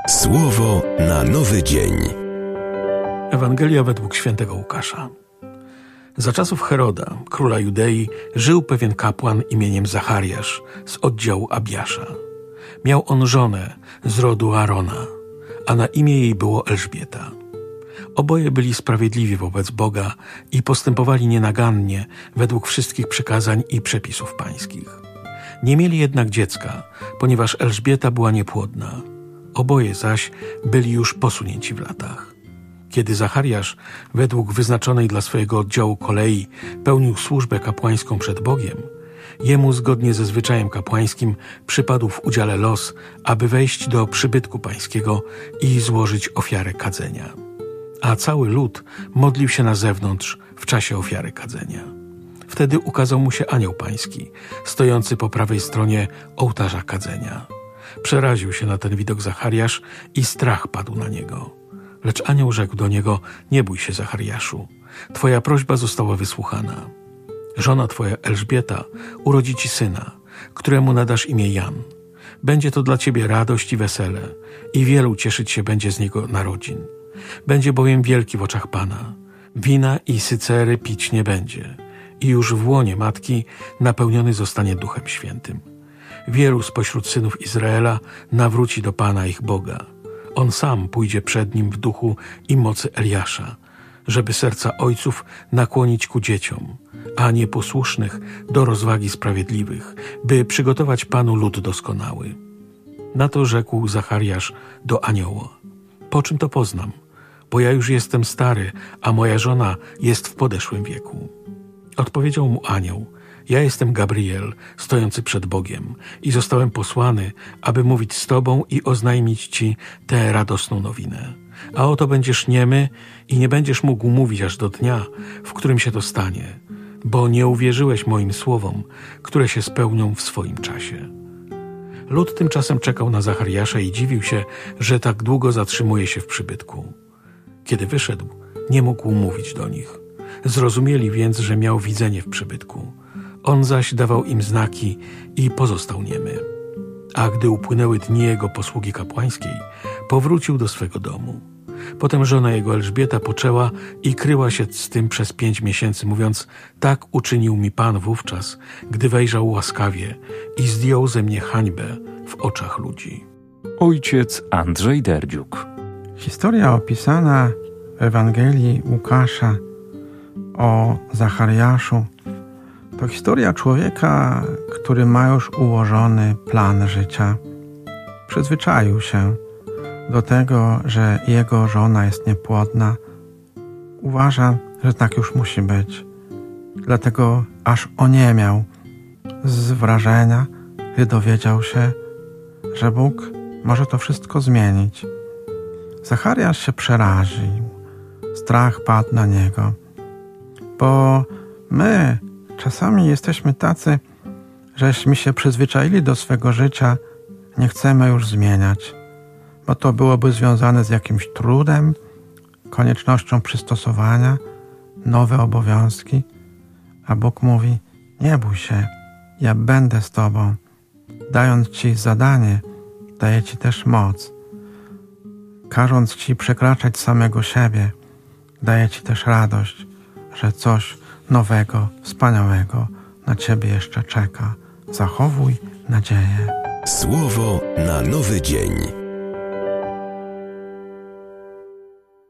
Słowo na nowy dzień. Ewangelia według świętego Łukasza. Za czasów Heroda, króla Judei, żył pewien kapłan imieniem Zachariasz z oddziału Abiasza. Miał on żonę z rodu Aarona, a na imię jej było Elżbieta. Oboje byli sprawiedliwi wobec Boga i postępowali nienagannie według wszystkich przykazań i przepisów pańskich. Nie mieli jednak dziecka, ponieważ Elżbieta była niepłodna. Oboje zaś byli już posunięci w latach. Kiedy Zachariasz, według wyznaczonej dla swojego oddziału kolei, pełnił służbę kapłańską przed Bogiem, jemu zgodnie ze zwyczajem kapłańskim przypadł w udziale los, aby wejść do przybytku pańskiego i złożyć ofiarę kadzenia. A cały lud modlił się na zewnątrz w czasie ofiary kadzenia. Wtedy ukazał mu się anioł pański, stojący po prawej stronie ołtarza kadzenia. Przeraził się na ten widok Zachariasz i strach padł na niego. Lecz anioł rzekł do niego: nie bój się, Zachariaszu, twoja prośba została wysłuchana. Żona twoja Elżbieta urodzi ci syna, któremu nadasz imię Jan. Będzie to dla ciebie radość i wesele i wielu cieszyć się będzie z niego narodzin. Będzie bowiem wielki w oczach Pana. Wina i sycery pić nie będzie i już w łonie matki napełniony zostanie Duchem Świętym. Wielu spośród synów Izraela nawróci do Pana ich Boga. On sam pójdzie przed nim w duchu i mocy Eliasza, żeby serca ojców nakłonić ku dzieciom, a nieposłusznych do rozwagi sprawiedliwych, by przygotować Panu lud doskonały. Na to rzekł Zachariasz do anioła: po czym to poznam? Bo ja już jestem stary, a moja żona jest w podeszłym wieku. Odpowiedział mu anioł: ja jestem Gabriel, stojący przed Bogiem i zostałem posłany, aby mówić z tobą i oznajmić ci tę radosną nowinę. A oto będziesz niemy i nie będziesz mógł mówić aż do dnia, w którym się to stanie, bo nie uwierzyłeś moim słowom, które się spełnią w swoim czasie. Lud tymczasem czekał na Zachariasza i dziwił się, że tak długo zatrzymuje się w przybytku. Kiedy wyszedł, nie mógł mówić do nich. Zrozumieli więc, że miał widzenie w przybytku. On zaś dawał im znaki i pozostał niemy. A gdy upłynęły dni jego posługi kapłańskiej, powrócił do swego domu. Potem żona jego Elżbieta poczęła i kryła się z tym przez 5 miesięcy, mówiąc: tak uczynił mi Pan wówczas, gdy wejrzał łaskawie i zdjął ze mnie hańbę w oczach ludzi. Ojciec Andrzej Derdziuk. Historia opisana w Ewangelii Łukasza o Zachariaszu to historia człowieka, który ma już ułożony plan życia. Przyzwyczaił się do tego, że jego żona jest niepłodna. Uważa, że tak już musi być. Dlatego aż oniemiał z wrażenia, gdy dowiedział się, że Bóg może to wszystko zmienić. Zachariasz się przeraził. Strach padł na niego. Bo my czasami jesteśmy tacy, żeśmy się przyzwyczaili do swego życia, nie chcemy już zmieniać, bo to byłoby związane z jakimś trudem, koniecznością przystosowania, nowe obowiązki. A Bóg mówi: nie bój się, ja będę z tobą. Dając ci zadanie, daję ci też moc. Każąc ci przekraczać samego siebie, daję ci też radość, że coś nowego, wspaniałego na ciebie jeszcze czeka. Zachowuj nadzieję. Słowo na nowy dzień.